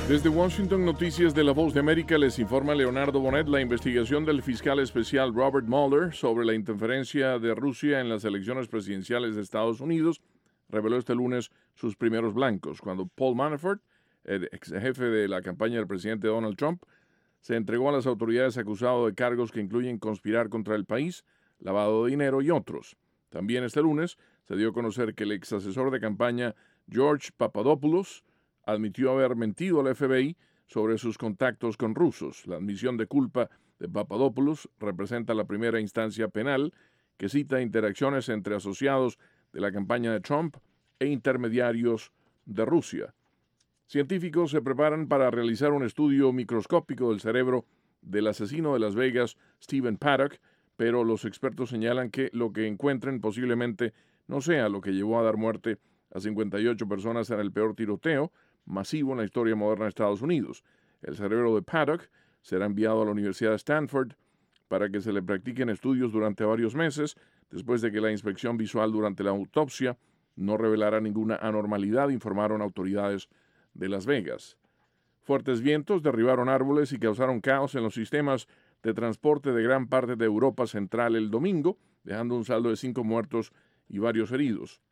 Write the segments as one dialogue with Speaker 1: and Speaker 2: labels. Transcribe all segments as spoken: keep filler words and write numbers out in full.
Speaker 1: Desde Washington, Noticias de la Voz de América, les informa Leonardo Bonet. La investigación del fiscal especial Robert Mueller sobre la interferencia de Rusia en las elecciones presidenciales de Estados Unidos reveló este lunes sus primeros blancos, cuando Paul Manafort, el ex jefe de la campaña del presidente Donald Trump, se entregó a las autoridades acusado de cargos que incluyen conspirar contra el país, lavado de dinero y otros. También este lunes se dio a conocer que el ex asesor de campaña George Papadopoulos admitió haber mentido al F B I sobre sus contactos con rusos. La admisión de culpa de Papadopoulos representa la primera instancia penal que cita interacciones entre asociados de la campaña de Trump e intermediarios de Rusia. Científicos se preparan para realizar un estudio microscópico del cerebro del asesino de Las Vegas, Stephen Paddock, pero los expertos señalan que lo que encuentren posiblemente no sea lo que llevó a dar muerte a cincuenta y ocho personas en el peor tiroteo masivo en la historia moderna de Estados Unidos. El cerebro de Paddock será enviado a la Universidad de Stanford para que se le practiquen estudios durante varios meses, después de que la inspección visual durante la autopsia no revelara ninguna anormalidad, informaron autoridades de Las Vegas. Fuertes vientos derribaron árboles y causaron caos en los sistemas de transporte de gran parte de Europa Central el domingo, dejando un saldo de cinco muertos y varios heridos.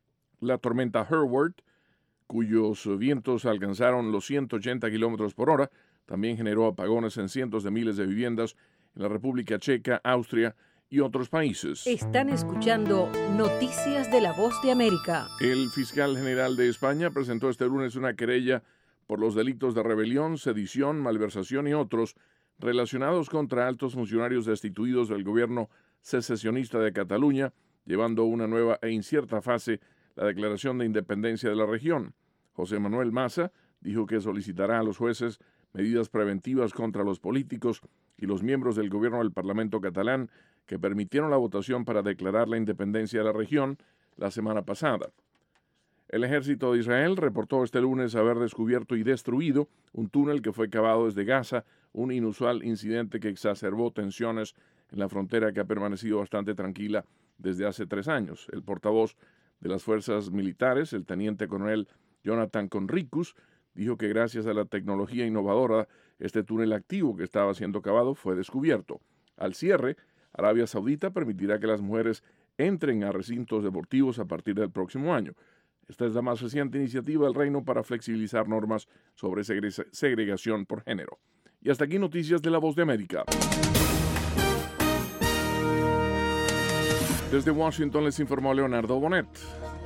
Speaker 1: La tormenta Herward, cuyos vientos alcanzaron los ciento ochenta kilómetros por hora, también generó apagones en cientos de miles de viviendas en la República Checa, Austria y otros países.
Speaker 2: Están escuchando Noticias de la Voz de América.
Speaker 1: El fiscal general de España presentó este lunes una querella por los delitos de rebelión, sedición, malversación y otros relacionados contra altos funcionarios destituidos del gobierno secesionista de Cataluña, llevando a una nueva e incierta fase la declaración de independencia de la región. José Manuel Maza dijo que solicitará a los jueces medidas preventivas contra los políticos y los miembros del gobierno del Parlamento catalán que permitieron la votación para declarar la independencia de la región la semana pasada. El ejército de Israel reportó este lunes haber descubierto y destruido un túnel que fue cavado desde Gaza, un inusual incidente que exacerbó tensiones en la frontera que ha permanecido bastante tranquila desde hace tres años. El portavoz de las fuerzas militares, el teniente coronel Jonathan Conricus, dijo que gracias a la tecnología innovadora, este túnel activo que estaba siendo cavado fue descubierto. Al cierre, Arabia Saudita permitirá que las mujeres entren a recintos deportivos a partir del próximo año. Esta es la más reciente iniciativa del reino para flexibilizar normas sobre segre- segregación por género. Y hasta aquí Noticias de la Voz de América. Desde Washington les informó Leonardo Bonet.